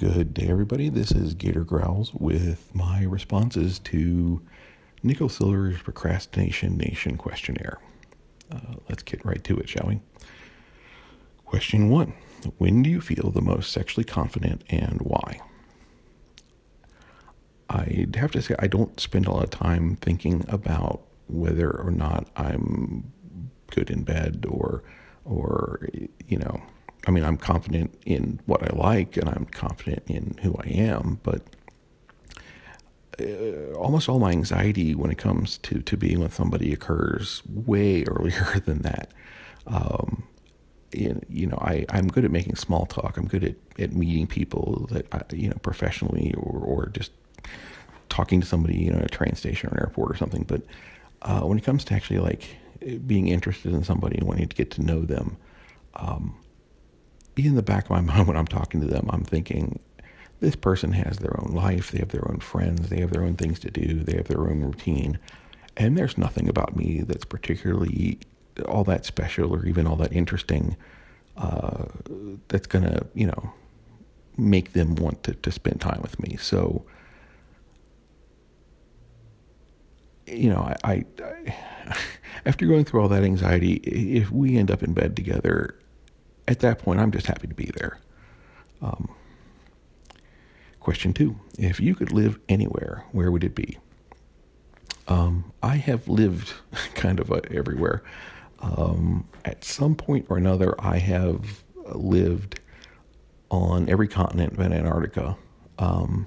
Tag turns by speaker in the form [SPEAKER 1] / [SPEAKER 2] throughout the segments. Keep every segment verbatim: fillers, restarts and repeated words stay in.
[SPEAKER 1] Good day, everybody. This is Gator Growls with my responses to Nicole Silver's Procrastination Nation questionnaire. Uh, let's get right to it, shall we? Question one. When do you feel the most sexually confident and why? I'd have to say I don't spend a lot of time thinking about whether or not I'm good in bed or, or you know, I mean, I'm confident in what I like and I'm confident in who I am, but uh, almost all my anxiety when it comes to, to being with somebody occurs way earlier than that. Um, in, you know, I, I'm good at making small talk. I'm good at, at meeting people that, I, you know, professionally or, or just talking to somebody, you know, at a train station or an airport or something. But uh, when it comes to actually like being interested in somebody and wanting to get to know them, um, in the back of my mind when I'm talking to them, I'm thinking, this person has their own life, they have their own friends, they have their own things to do, they have their own routine, and there's nothing about me that's particularly all that special or even all that interesting uh, that's going to, you know, make them want to, to spend time with me. So, you know, I, I, I after going through all that anxiety, if we end up in bed together, at that point, I'm just happy to be there. Um, question two, if you could live anywhere, where would it be? Um, I have lived kind of uh, everywhere. Um, at some point or another, I have lived on every continent but Antarctica. Um,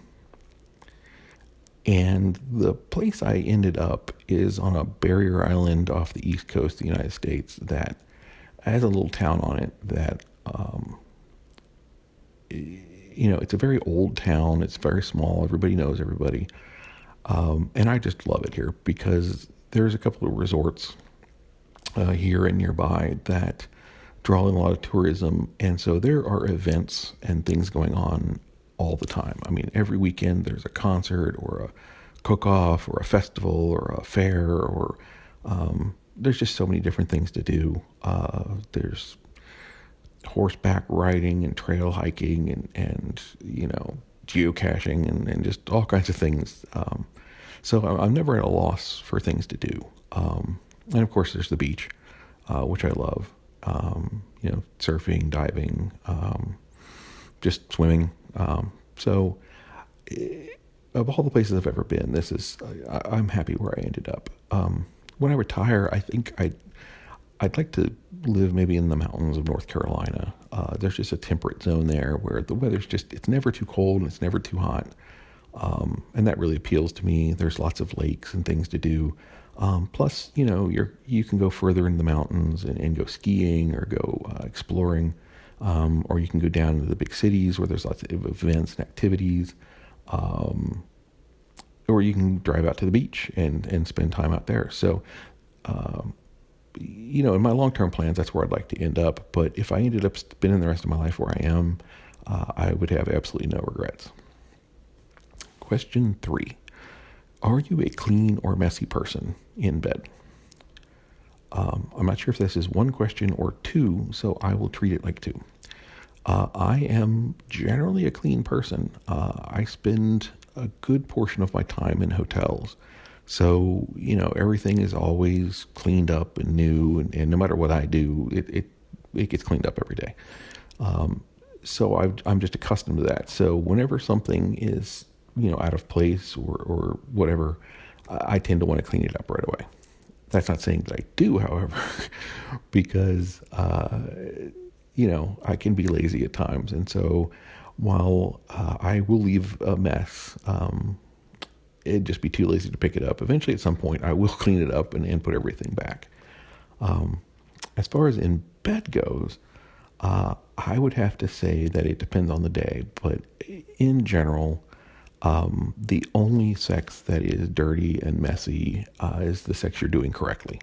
[SPEAKER 1] and the place I ended up is on a barrier island off the east coast of the United States that has a little town on it that, um, you know, it's a very old town. It's very small. Everybody knows everybody. Um, and I just love it here because there's a couple of resorts uh, here and nearby that draw in a lot of tourism. And so there are events and things going on all the time. I mean, every weekend there's a concert or a cook-off or a festival or a fair or, um, there's just so many different things to do. Uh, there's horseback riding and trail hiking and, and you know, geocaching and, and just all kinds of things. Um, so I'm never at a loss for things to do. Um, and of course there's the beach, uh, which I love. Um, you know, surfing, diving, um, just swimming. Um, so eh, of all the places I've ever been, this is, I, I'm happy where I ended up. Um, When I retire, I think I'd, I'd like to live maybe in the mountains of North Carolina. Uh, there's just a temperate zone there where the weather's just, it's never too cold and it's never too hot. Um, and that really appeals to me. There's lots of lakes and things to do. Um, plus, you know, you're, you can go further in the mountains and, and go skiing or go uh, exploring. Um, or you can go down to the big cities where there's lots of events and activities. Um, or you can drive out to the beach and, and spend time out there. So, um, you know, in my long-term plans, that's where I'd like to end up. But if I ended up spending the rest of my life where I am, uh, I would have absolutely no regrets. Question three. Are you a clean or messy person in bed? Um, I'm not sure if this is one question or two, so I will treat it like two. Uh, I am generally a clean person. Uh, I spend a good portion of my time in hotels. So, you know, everything is always cleaned up and new, and, and no matter what I do, it, it, it gets cleaned up every day. Um, so I've, I'm just accustomed to that. So whenever something is, you know, out of place or, or whatever, I, I tend to want to clean it up right away. That's not saying that I do, however, because, uh, you know, I can be lazy at times. And so while uh, I will leave a mess, um, it'd just be too lazy to pick it up. Eventually, at some point, I will clean it up and, and put everything back. Um, as far as in bed goes, uh, I would have to say that it depends on the day. But in general, um, the only sex that is dirty and messy uh, is the sex you're doing correctly.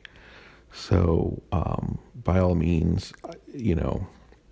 [SPEAKER 1] So um, by all means, you know,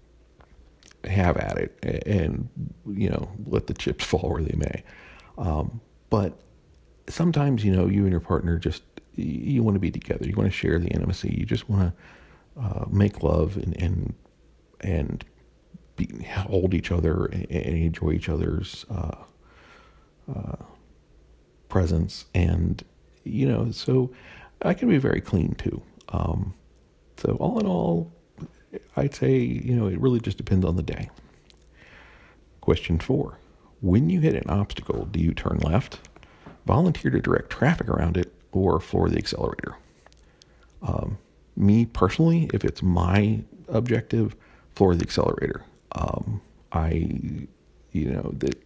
[SPEAKER 1] have at it and, you know, let the chips fall where they may. Um, but sometimes, you know, you and your partner just, you want to be together. You want to share the intimacy. You just want to uh, make love and, and, and be, hold each other and, and enjoy each other's uh, uh, presence. And, you know, so I can be very clean too. Um, so all in all, I'd say, you know, it really just depends on the day. Question four. When you hit an obstacle, do you turn left, volunteer to direct traffic around it, or floor the accelerator? Um, me personally, if it's my objective, floor the accelerator. Um, I, you know, that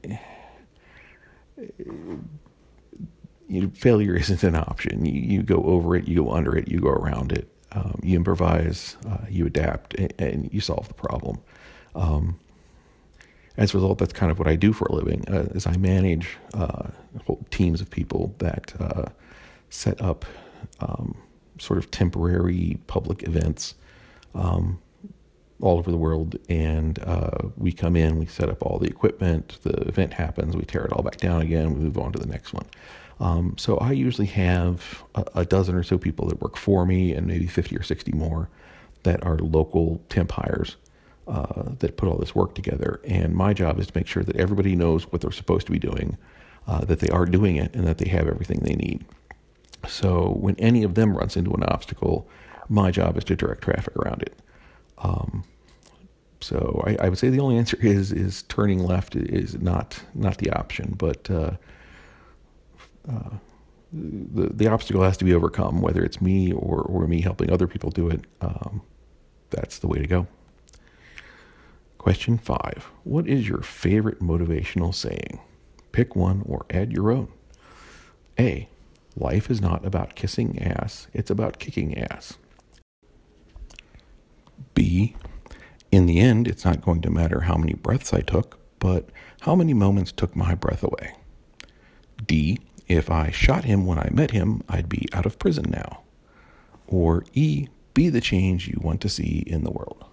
[SPEAKER 1] you know, failure isn't an option. You, you go over it, you go under it, you go around it. Um, you improvise, uh, you adapt, and, and you solve the problem. Um, as a result, that's kind of what I do for a living. Uh, is I manage uh, whole teams of people that uh, set up um, sort of temporary public events um, all over the world, and uh, we come in, we set up all the equipment, the event happens, we tear it all back down again, we move on to the next one. Um, so I usually have a, a dozen or so people that work for me, and maybe fifty or sixty more that are local temp hires uh, that put all this work together. And my job is to make sure that everybody knows what they're supposed to be doing, uh, that they are doing it, and that they have everything they need. So when any of them runs into an obstacle, my job is to direct traffic around it. Um, so I, I would say the only answer is is turning left is not not the option, but uh, uh, the the obstacle has to be overcome, whether it's me or or me helping other people do it. Um, that's the way to go. Question five: what is your favorite motivational saying? Pick one or add your own. A: life is not about kissing ass, it's about kicking ass. B: in the end, it's not going to matter how many breaths I took, but how many moments took my breath away. D: if I shot him when I met him, I'd be out of prison now. Or E: be the change you want to see in the world.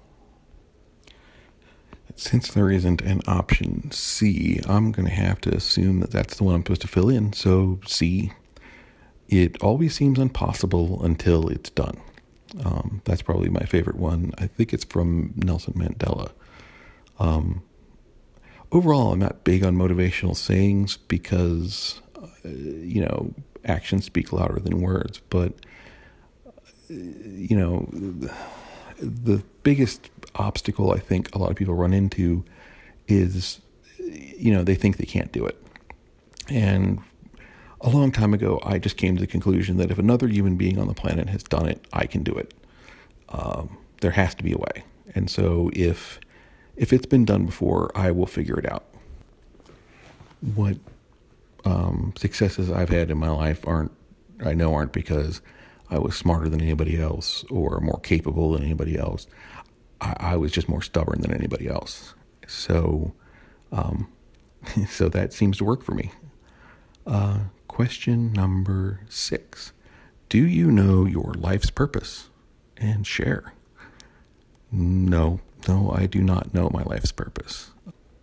[SPEAKER 1] Since there isn't an option C, I'm going to have to assume that that's the one I'm supposed to fill in. So C: it always seems impossible until it's done. Um, that's probably my favorite one. I think it's from Nelson Mandela. Um, overall, I'm not big on motivational sayings because, uh, you know, actions speak louder than words. But, uh, you know, the biggest obstacle I think a lot of people run into is, you know, they think they can't do it. And a long time ago, I just came to the conclusion that if another human being on the planet has done it, I can do it. Um, there has to be a way. And so if if it's been done before, I will figure it out. What um, successes I've had in my life aren't, I know aren't because I was smarter than anybody else or more capable than anybody else. I, I was just more stubborn than anybody else. So, um, so that seems to work for me. Uh, Question number six. Do you know your life's purpose? And share. No, no, I do not know my life's purpose.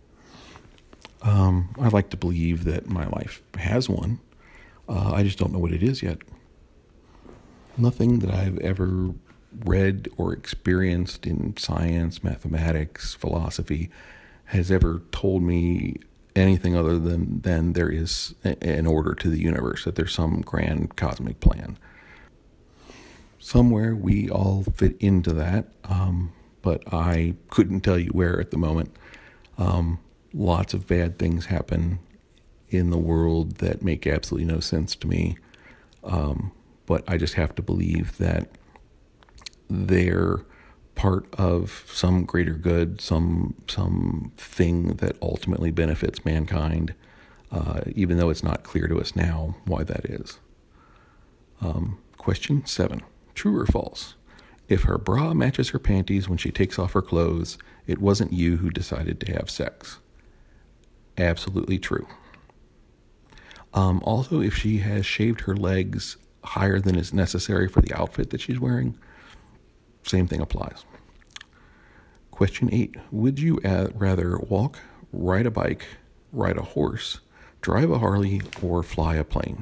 [SPEAKER 1] Um, I like to believe that my life has one. Uh, I just don't know what it is yet. Nothing that I've ever read or experienced in science, mathematics, philosophy has ever told me anything other than, than there is an order to the universe, that there's some grand cosmic plan. Somewhere we all fit into that, um, but I couldn't tell you where at the moment. Um, lots of bad things happen in the world that make absolutely no sense to me, um, but I just have to believe that they're part of some greater good, some some thing that ultimately benefits mankind, uh, even though it's not clear to us now why that is. Um, question seven. True or false? If her bra matches her panties when she takes off her clothes, it wasn't you who decided to have sex. Absolutely true. Um, also, if she has shaved her legs higher than is necessary for the outfit that she's wearing, same thing applies. Question eight. Would you rather walk, ride a bike, ride a horse, drive a Harley, or fly a plane?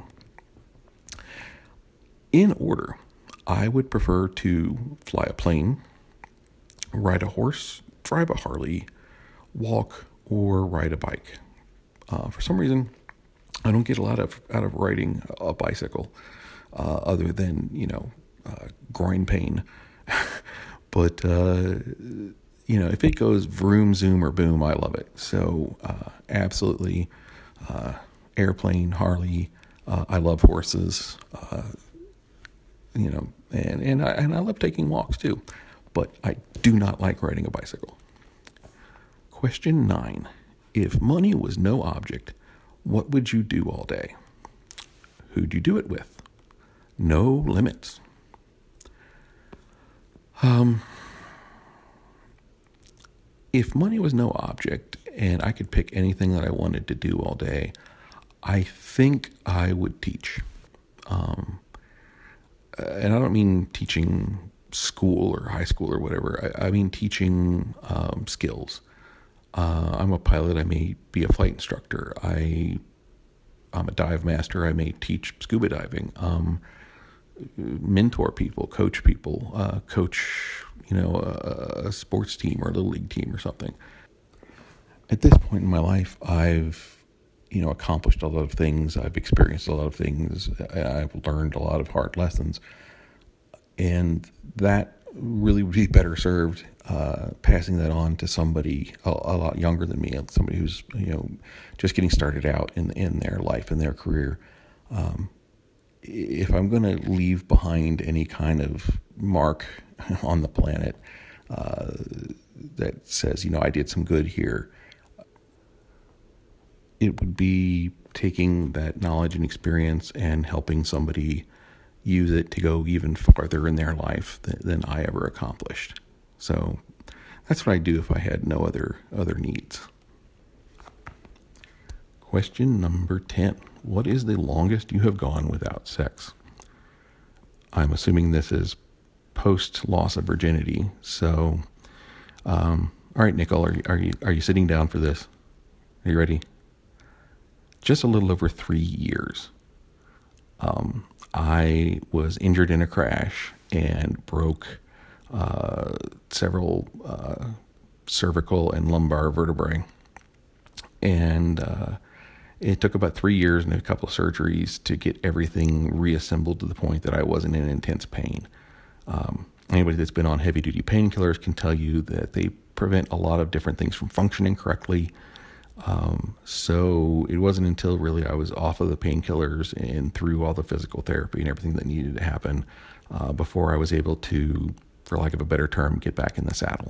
[SPEAKER 1] In order, I would prefer to fly a plane, ride a horse, drive a Harley, walk or ride a bike. Uh, for some reason, I don't get a lot of out of riding a bicycle, uh, other than, you know, uh, groin pain. But, uh, you know, if it goes vroom, zoom, or boom, I love it. So, uh, absolutely, uh, airplane, Harley. Uh, I love horses, uh, you know, and, and I, and I love taking walks too, but I do not like riding a bicycle. Question nine. If money was no object, what would you do all day? Who'd you do it with? No limits. Um, if money was no object and I could pick anything that I wanted to do all day, I think I would teach. Um, and I don't mean teaching school or high school or whatever. I, I mean teaching um, skills. Uh, I'm a pilot. I may be a flight instructor. I, I'm a dive master. I may teach scuba diving. Um, mentor people, coach people, uh, coach, you know, a, a sports team or a little league team or something. At this point in my life, I've, you know, accomplished a lot of things. I've experienced a lot of things. I've learned a lot of hard lessons. And that really would be better served uh, passing that on to somebody a, a lot younger than me, somebody who's, you know, just getting started out in in their life and their career. Um, if I'm going to leave behind any kind of mark on the planet uh, that says, you know, I did some good here, it would be taking that knowledge and experience and helping somebody use it to go even farther in their life than, than I ever accomplished. So that's what I'd do if I had no other other needs. Question number ten. What is the longest you have gone without sex? I'm assuming this is post loss of virginity. So, um, all right, Nicole, are you, are you are you sitting down for this? Are you ready? Just a little over three years. Um, I was injured in a crash and broke uh, several uh, cervical and lumbar vertebrae. And uh, it took about three years and a couple of surgeries to get everything reassembled to the point that I wasn't in intense pain. Um, anybody that's been on heavy-duty painkillers can tell you that they prevent a lot of different things from functioning correctly. Um, so it wasn't until really I was off of the painkillers and through all the physical therapy and everything that needed to happen uh, before I was able to, for lack of a better term, get back in the saddle.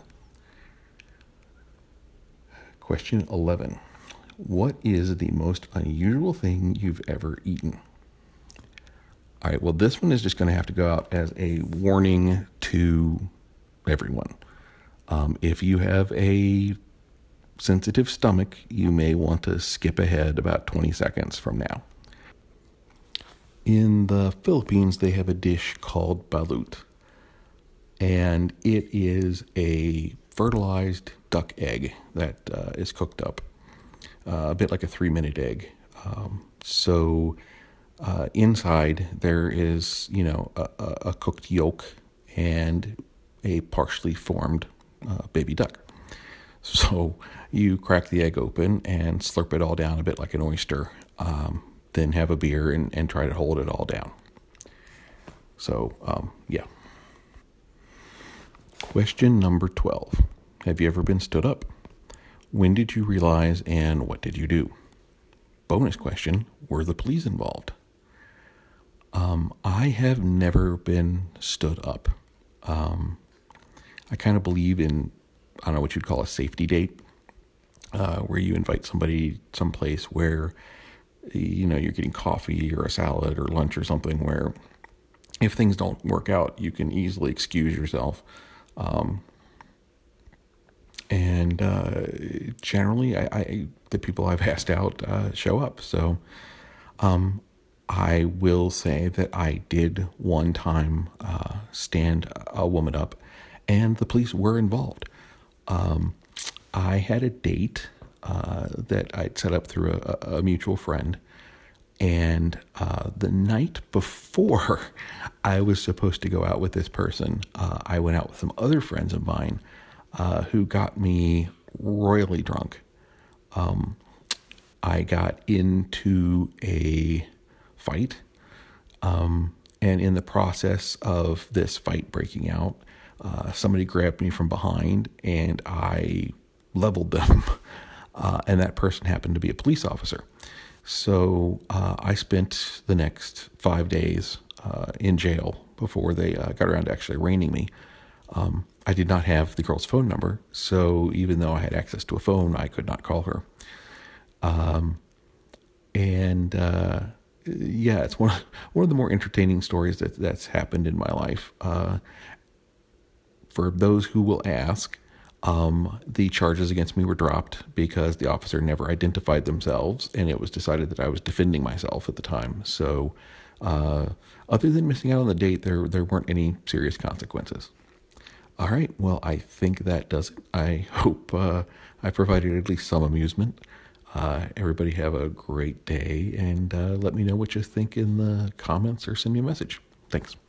[SPEAKER 1] Question eleven. What is the most unusual thing you've ever eaten? All right, well, this one is just going to have to go out as a warning to everyone. Um, if you have a sensitive stomach, you may want to skip ahead about twenty seconds from now. In the Philippines, they have a dish called balut, and it is a fertilized duck egg that uh, is cooked up, uh, a bit like a three-minute egg. Um, so uh, inside there is, you know, a, a cooked yolk and a partially formed uh, baby duck. So you crack the egg open and slurp it all down a bit like an oyster, um, then have a beer and, and try to hold it all down. So, um, yeah. Question number twelve. Have you ever been stood up? When did you realize and what did you do? Bonus question, were the police involved? Um, I have never been stood up. Um, I kind of believe in, I don't know what you'd call a safety date, uh, where you invite somebody someplace where, you know, you're getting coffee or a salad or lunch or something where if things don't work out, you can easily excuse yourself. Um, and uh, generally, I, I the people I've asked out uh, show up. So um, I will say that I did one time uh, stand a woman up, and the police were involved. Um, I had a date uh, that I'd set up through a, a mutual friend, and uh, the night before I was supposed to go out with this person, uh, I went out with some other friends of mine uh, who got me royally drunk. Um, I got into a fight, um, and in the process of this fight breaking out, uh, somebody grabbed me from behind, and I leveled them. Uh, and that person happened to be a police officer. So uh, I spent the next five days uh, in jail before they uh, got around to actually arraigning me. Um, I did not have the girl's phone number, so even though I had access to a phone, I could not call her. Um, and uh, yeah, it's one of, one of the more entertaining stories that that's happened in my life. Uh, for those who will ask, Um, the charges against me were dropped because the officer never identified themselves, and it was decided that I was defending myself at the time. So, uh, other than missing out on the date, there there weren't any serious consequences. All right, well, I think that does it. I hope uh, I provided at least some amusement. Uh, everybody have a great day, and uh, let me know what you think in the comments or send me a message. Thanks.